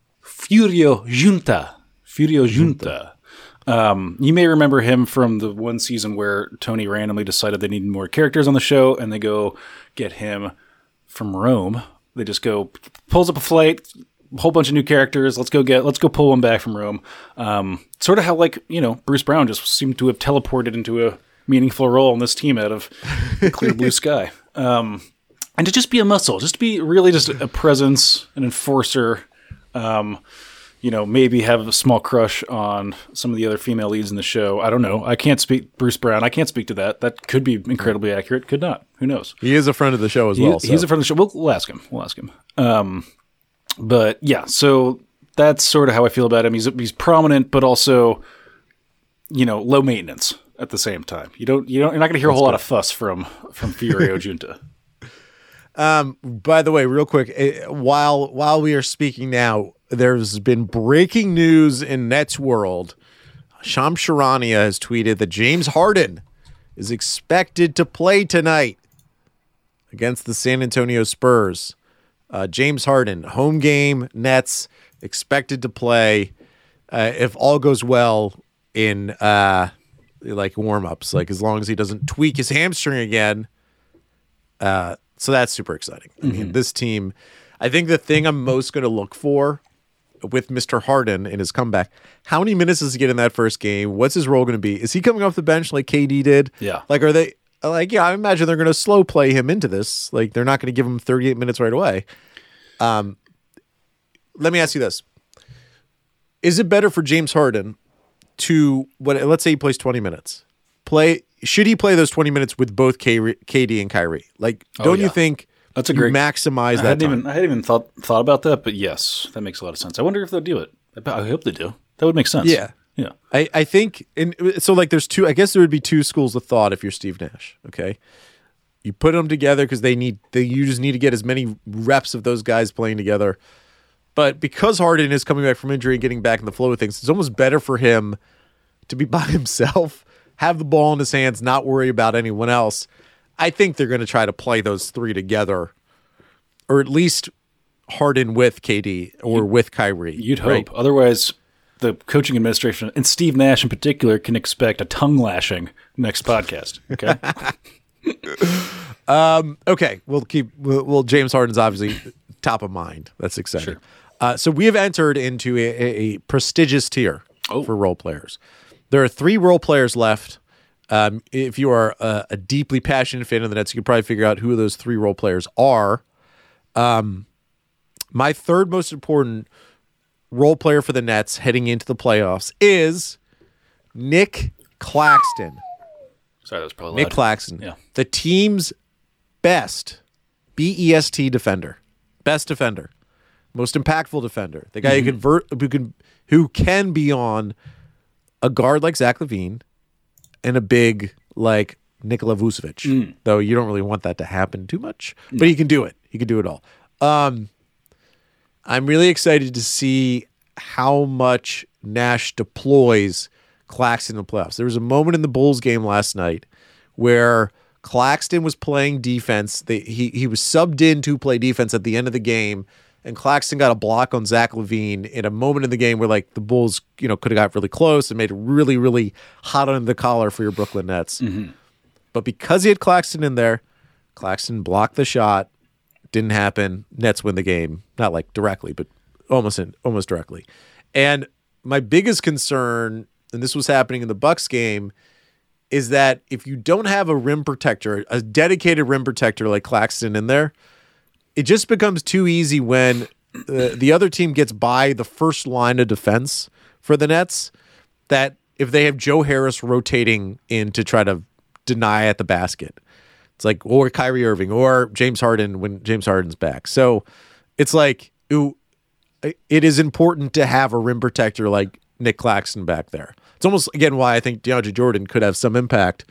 Junta. You may remember him from the one season where Tony randomly decided they needed more characters on the show, and they go get him from Rome. They just go, pulls up a flight, a whole bunch of new characters. Let's go pull one back from Rome. Sort of how Bruce Brown just seemed to have teleported into a meaningful role in this team out of the clear blue sky. And to just be a muscle, just to be really just a presence, an enforcer, maybe have a small crush on some of the other female leads in the show. I don't know. I can't speak Bruce Brown. I can't speak to that. That could be incredibly accurate. Could not. Who knows? He is a friend of the show as well. He's a friend of the show. We'll ask him. But yeah, so that's sort of how I feel about him. He's prominent, but also, low maintenance at the same time. You're not going to hear a whole lot of fuss from Furio Junta. By the way, real quick, while we are speaking now, there's been breaking news in Nets world. Shams Charania has tweeted that James Harden is expected to play tonight against the San Antonio Spurs. James Harden, home game, Nets, expected to play if all goes well in warm-ups. Like as long as he doesn't tweak his hamstring again, So that's super exciting. I mean, this team, I think the thing I'm most going to look for with Mr. Harden in his comeback, how many minutes does he get in that first game? What's his role going to be? Is he coming off the bench like KD did? Yeah. Like, are they like, yeah, I imagine they're going to slow play him into this. Like, they're not going to give him 38 minutes right away. Let me ask you this. Is it better for James Harden to, let's say he plays 20 minutes. Should he play those 20 minutes with both KD and Kyrie? Like, don't you think that's a great maximize that time? I hadn't even thought about that, but yes, that makes a lot of sense. I wonder if they'll do it. I hope they do. That would make sense. Yeah. Yeah. I think, and so like there's two, I guess there would be two schools of thought if you're Steve Nash, okay? You put them together because you just need to get as many reps of those guys playing together. But because Harden is coming back from injury and getting back in the flow of things, it's almost better for him to be by himself, have the ball in his hands, not worry about anyone else. I think they're going to try to play those three together, or at least Harden with KD or with Kyrie. You'd hope. Otherwise, the coaching administration, and Steve Nash in particular, can expect a tongue lashing next podcast. Okay? Okay. Well, James Harden's obviously top of mind. That's exciting. Sure. So we have entered into a prestigious tier for role players. There are 3 role players left. If you are a deeply passionate fan of the Nets, you can probably figure out who those 3 role players are. My third most important role player for the Nets heading into the playoffs is Nick Claxton. Sorry, that was probably Nick loud. Claxton. Yeah. The team's best BEST defender. Best defender. Most impactful defender. The guy who can be on a guard like Zach LaVine and a big like Nikola Vucevic. Though you don't really want that to happen too much. But he can do it. He can do it all. I'm really excited to see how much Nash deploys Claxton in the playoffs. There was a moment in the Bulls game last night where Claxton was playing defense. He was subbed in to play defense at the end of the game, and Claxton got a block on Zach LaVine in a moment in the game where like the Bulls, could have got really close and made it really, really hot under the collar for your Brooklyn Nets. But because he had Claxton in there, Claxton blocked the shot. Didn't happen. Nets win the game. Not like directly, but almost directly. And my biggest concern, and this was happening in the Bucks game, is that if you don't have a rim protector, a dedicated rim protector like Claxton in there, it just becomes too easy when the other team gets by the first line of defense for the Nets, that if they have Joe Harris rotating in to try to deny at the basket. It's like, or Kyrie Irving or James Harden when James Harden's back. So it's like, it is important to have a rim protector like Nick Claxton back there. It's almost, again, why I think DeAndre Jordan could have some impact.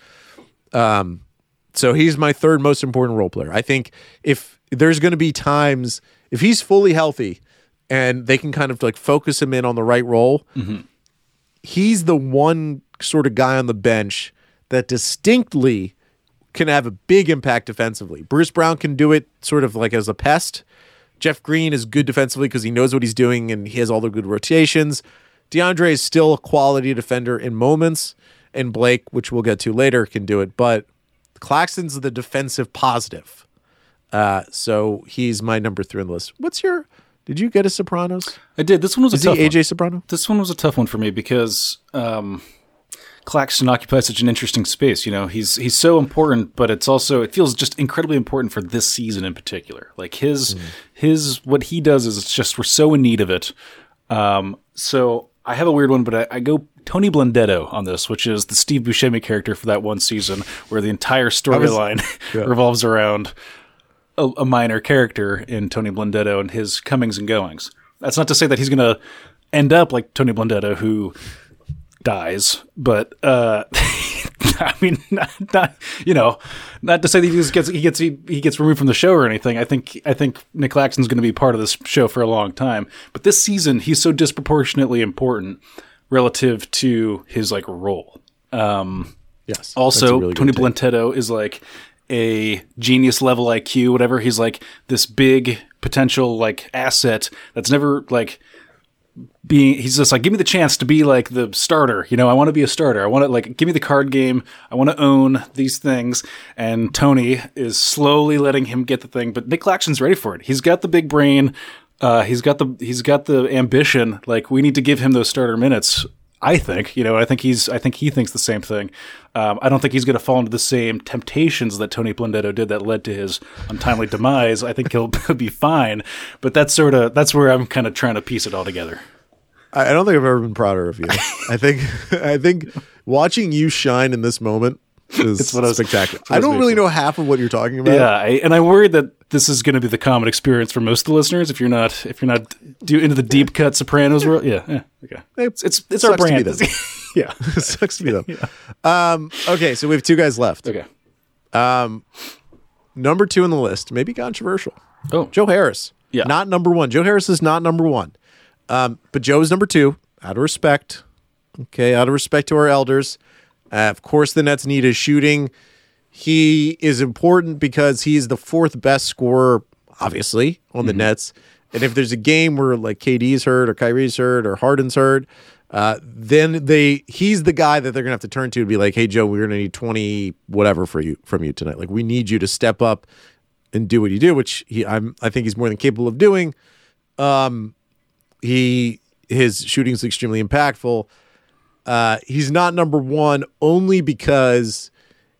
So he's my third most important role player. I think if there's going to be times, if he's fully healthy and they can kind of like focus him in on the right role, he's the one sort of guy on the bench that distinctly can have a big impact defensively. Bruce Brown can do it sort of like as a pest. Jeff Green is good defensively because he knows what he's doing and he has all the good rotations. DeAndre is still a quality defender in moments, and Blake, which we'll get to later, can do it. But Claxton's the defensive positive. So he's my number 3 on the list. Did you get a Sopranos? I did. This one was a tough one. AJ Soprano? This one was a tough one for me because Claxton occupies such an interesting space. He's so important, but it feels just incredibly important for this season in particular. Like his what he does is we're so in need of it. So I have a weird one, but I go Tony Blendetto on this, which is the Steve Buscemi character for that one season where the entire storyline revolves around a minor character in Tony Blendetto and his comings and goings. That's not to say that he's going to end up like Tony Blendetto, who dies, but I mean, not to say that he gets removed from the show or anything. I think Nick Claxton's going to be part of this show for a long time. But this season, he's so disproportionately important relative to his like role. Yes. Also, really Tony Blendetto is like a genius level IQ, whatever. He's like this big potential like asset that's never like he's just like, give me the chance to be like the starter. I want to be a starter. I want to like, give me the card game. I want to own these things. And Tony is slowly letting him get the thing, but Nick Claxton's ready for it. He's got the big brain. He's got the ambition. Like, we need to give him those starter minutes. I think, I think he thinks the same thing. I don't think he's going to fall into the same temptations that Tony Blundetto did that led to his untimely demise. I think he'll be fine, but that's where I'm kind of trying to piece it all together. I don't think I've ever been prouder of you. I think watching you shine in this moment is spectacular. I don't really know half of what you're talking about. Yeah, and I worry that this is going to be the common experience for most of the listeners. If you're not into the deep cut Sopranos world, okay, it's our brand. Yeah, it sucks to be them. Yeah. Okay, so we have two guys left. Okay, number 2 on the list, maybe controversial. Oh, Joe Harris. Yeah, not number 1. Joe Harris is not number 1. But Joe is number 2. Out of respect, okay, out of respect to our elders. Of course, the Nets need his shooting. He is important because he's the 4th best scorer, obviously, on the Nets. And if there's a game where like KD's hurt or Kyrie's hurt or Harden's hurt, then he's the guy that they're gonna have to turn to be like, hey Joe, we're gonna need 20 whatever from you tonight. Like, we need you to step up and do what you do, which I think he's more than capable of doing. His shooting is extremely impactful. He's not number 1 only because,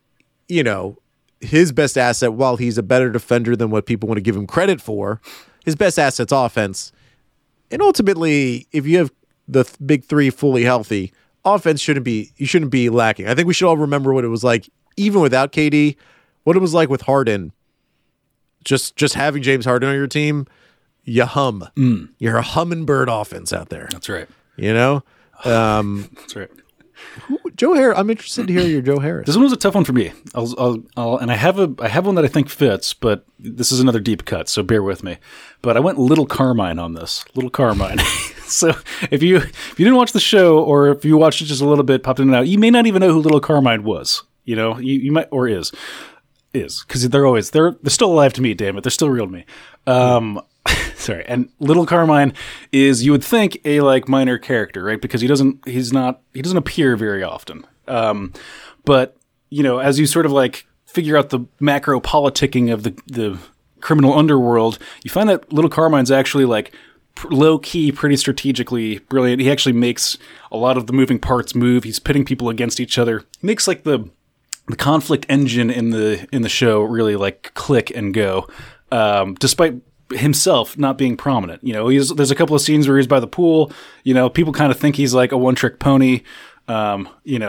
his best asset, while he's a better defender than what people want to give him credit for, his best asset's offense. And ultimately, if you have the big 3 fully healthy, offense shouldn't be lacking. I think we should all remember what it was like, even without KD, what it was like with Harden. Just having James Harden on your team, you hum. You're a hummingbird offense out there. That's right. That's right. Joe Harris. I'm interested to hear your Joe Harris. This one was a tough one for me. And I have one that I think fits, but this is another deep cut, so bear with me. But I went Little Carmine on this. Little Carmine. So if you didn't watch the show, or if you watched it just a little bit, popped in and out, you may not even know who Little Carmine was. You might, or is because they're still alive to me. Damn it, they're still real to me. Sorry. And Little Carmine is, you would think, a like minor character, right? Because he doesn't appear very often. But as you sort of like figure out the macro politicking of the criminal underworld, you find that Little Carmine's actually like low key, pretty strategically brilliant. He actually makes a lot of the moving parts move. He's pitting people against each other. He makes like the conflict engine in the show really like click and go, despite himself not being prominent. There's a couple of scenes where he's by the pool. People kind of think he's like a one-trick pony. And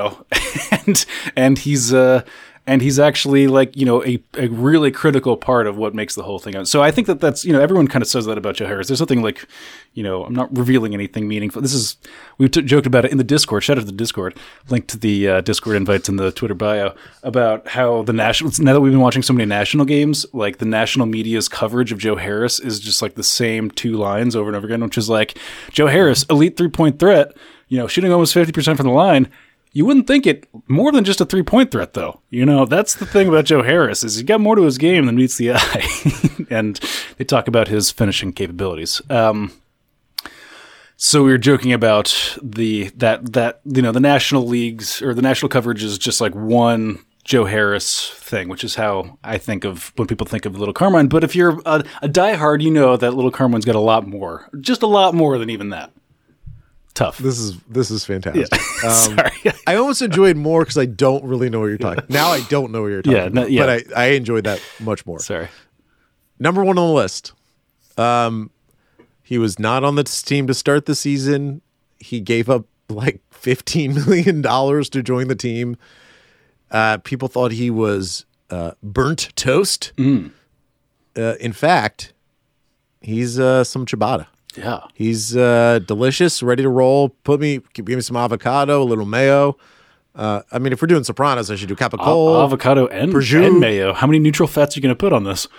he's actually like, a really critical part of what makes the whole thing out. So I think that's, everyone kind of says that about Joe Harris. There's nothing like, I'm not revealing anything meaningful. We've joked about it in the Discord. Shout out to the Discord. Link to the Discord invites in the Twitter bio about how now that we've been watching so many national games, like the national media's coverage of Joe Harris is just like the same 2 lines over and over again, which is like, Joe Harris, elite 3-point threat, shooting almost 50% from the line. You wouldn't think it more than just a 3-point threat, though. That's the thing about Joe Harris, is he's got more to his game than meets the eye. And they talk about his finishing capabilities. So we were joking about the national leagues, or the national coverage is just like one Joe Harris thing, which is how I think of when people think of Little Carmine. But if you're a diehard, you know that Little Carmine's got a lot more, just a lot more than even that. Tough. This is fantastic. Yeah. Sorry. I almost enjoyed more because I don't really know what you're talking. Now I don't know what you're talking about, but I enjoyed that much more. Sorry. Number 1 on the list. He was not on the team to start the season. He gave up like $15 million to join the team. People thought he was burnt toast. In fact, he's some ciabatta. Yeah. He's delicious, ready to roll. Give me some avocado, a little mayo. If we're doing Sopranos, I should do capicola. Avocado and mayo. How many neutral fats are you going to put on this?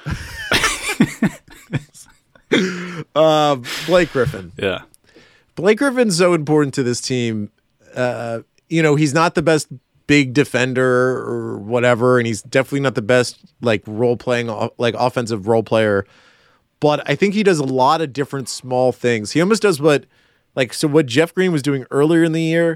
Blake Griffin. Yeah. Blake Griffin's so important to this team. He's not the best big defender or whatever, and he's definitely not the best like offensive role player. But I think he does a lot of different small things. He almost does what Like, so what Jeff Green was doing earlier in the year,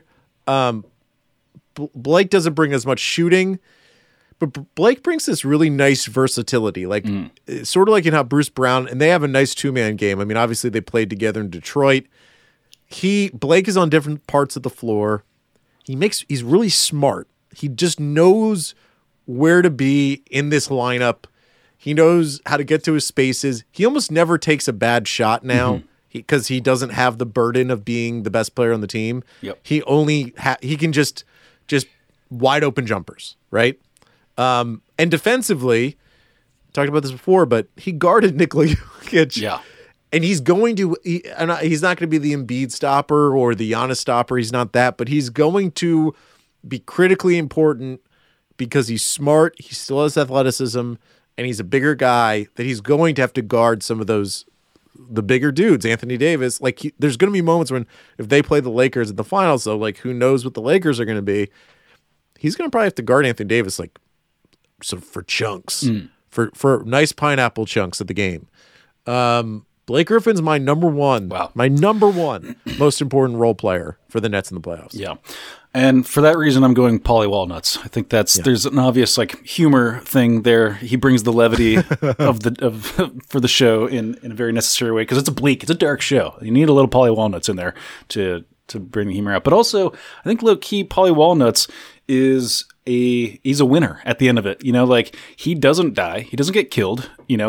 Blake doesn't bring as much shooting, but Blake brings this really nice versatility. Like, sort of like in how Bruce Brown, and they have a nice two-man game. I mean, obviously they played together in Detroit. Blake is on different parts of the floor. He's really smart. He just knows where to be in this lineup. He knows how to get to his spaces. He almost never takes a bad shot now because he doesn't have the burden of being the best player on the team. Yep. He only he can just wide open jumpers, right? And defensively, talked about this before, but he guarded Nikola Jokic. Yeah. And he's not going to be the Embiid stopper or the Giannis stopper. He's not that, but he's going to be critically important because he's smart. He still has athleticism, and he's a bigger guy that he's going to have to guard some of the bigger dudes. Anthony Davis, there's going to be moments when if they play the Lakers in the finals, though, like who knows what the Lakers are going to be. He's going to probably have to guard Anthony Davis sort of for chunks, for nice pineapple chunks of the game. Blake Griffin's my number one most important role player for the Nets in the playoffs. Yeah. And for that reason, I'm going Paulie Walnuts. I think there's an obvious humor thing there. He brings the levity for the show in a very necessary way because it's a dark show. You need a little Paulie Walnuts in there to bring the humor out. But also, I think low key Paulie Walnuts he's a winner at the end of it. He doesn't die. He doesn't get killed.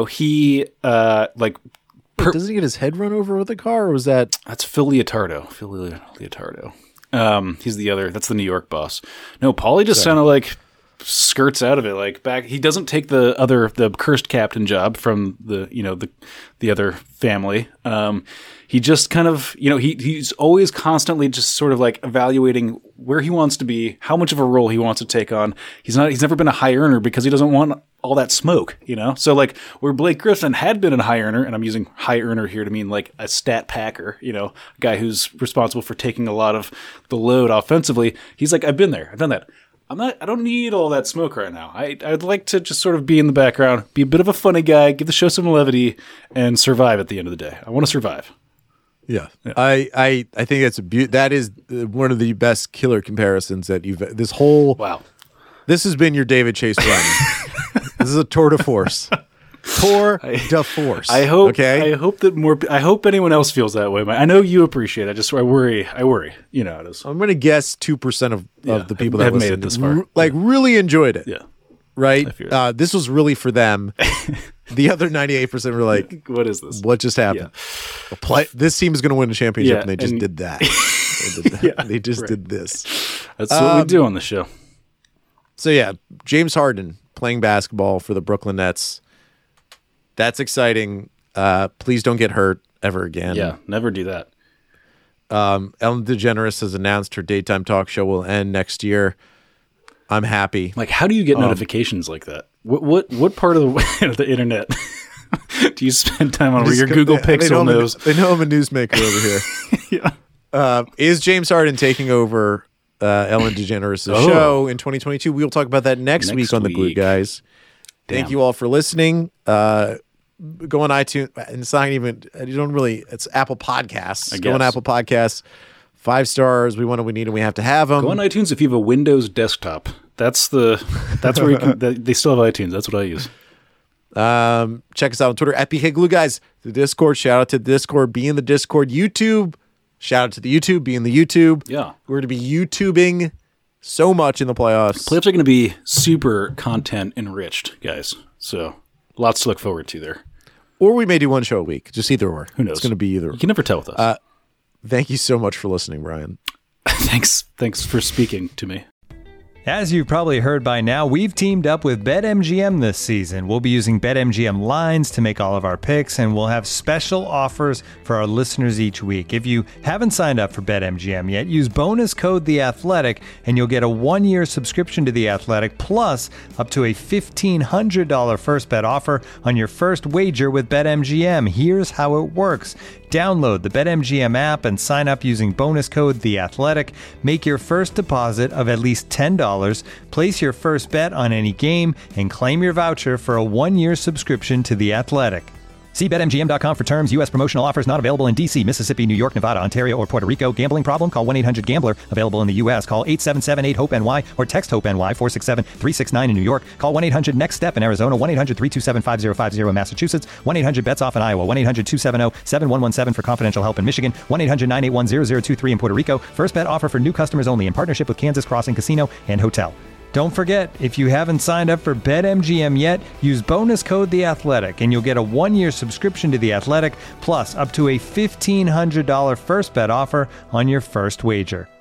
Doesn't he get his head run over with a car, or was that... That's Phil Leotardo. He's the other... That's the New York boss. No, Paulie just kind of skirts out of it. He doesn't take the cursed captain job from the other family. He just kind of, he's always constantly just sort of evaluating where he wants to be, how much of a role he wants to take on. He's never been a high earner because he doesn't want all that smoke, So where Blake Griffin had been a high earner, and I'm using high earner here to mean a stat packer, a guy who's responsible for taking a lot of the load offensively. He's I've been there. I've done that. I don't need all that smoke right now. I'd like to just sort of be in the background, be a bit of a funny guy, give the show some levity, and survive at the end of the day. I want to survive. Yeah. I think that is one of the best killer comparisons that Wow. This has been your David Chase run. This is a tour de force. I hope I hope anyone else feels that way. I know you appreciate it. I worry. You know how it is. I'm going to guess 2% of the people that have made it this far. Really enjoyed it. Yeah. Right? This was really for them. The other 98% were like, what is this? What just happened? Yeah. This team is going to win a championship, and they just did that. They just did this. That's what we do on the show. So, yeah, James Harden playing basketball for the Brooklyn Nets. That's exciting. Please don't get hurt ever again. Yeah, never do that. Ellen DeGeneres has announced her daytime talk show will end next year. I'm happy. How do you get notifications like that? What part of the internet do you spend time on where your Google Pixel knows? They know I'm a newsmaker over here. Yeah. Is James Harden taking over Ellen DeGeneres' show in 2022? We will talk about that next week on The Glue Guys. Thank you all for listening. Go on iTunes, and it's not even, it's Apple Podcasts. Go on Apple Podcasts. 5 stars. We want what we need, and we have to have them. Go on iTunes if you have a Windows desktop. That's where you can, they still have iTunes. That's what I use. Check us out on Twitter at BK Glue Guys. The Discord. Shout out to the Discord. Be in the Discord. YouTube. Shout out to the YouTube. Be in the YouTube. Yeah. We're going to be YouTubing so much in the playoffs. Playoffs are going to be super content enriched, guys. So lots to look forward to there. Or we may do one show a week. Just either or. Who knows? It's going to be either. You can never tell with us. Thank you so much for listening, Brian. Thanks for speaking to me. As you've probably heard by now, we've teamed up with BetMGM this season. We'll be using BetMGM lines to make all of our picks, and we'll have special offers for our listeners each week. If you haven't signed up for BetMGM yet, use bonus code The Athletic, and you'll get a 1-year subscription to The Athletic, plus up to a $1,500 first bet offer on your first wager with BetMGM. Here's how it works. Download the BetMGM app and sign up using bonus code The Athletic. Make your first deposit of at least $10. Place your first bet on any game and claim your voucher for a 1-year subscription to The Athletic. See BetMGM.com for terms. U.S. promotional offers not available in D.C., Mississippi, New York, Nevada, Ontario, or Puerto Rico. Gambling problem? Call 1-800-GAMBLER. Available in the U.S. Call 877-8-HOPE-NY or text HOPE-NY 467-369 in New York. Call 1-800-NEXT-STEP in Arizona. 1-800-327-5050 in Massachusetts. 1-800-BETS-OFF in Iowa. 1-800-270-7117 for confidential help in Michigan. 1-800-981-0023 in Puerto Rico. First bet offer for new customers only in partnership with Kansas Crossing Casino and Hotel. Don't forget, if you haven't signed up for BetMGM yet, use bonus code The Athletic, and you'll get a 1-year subscription to The Athletic, plus up to a $1,500 first bet offer on your first wager.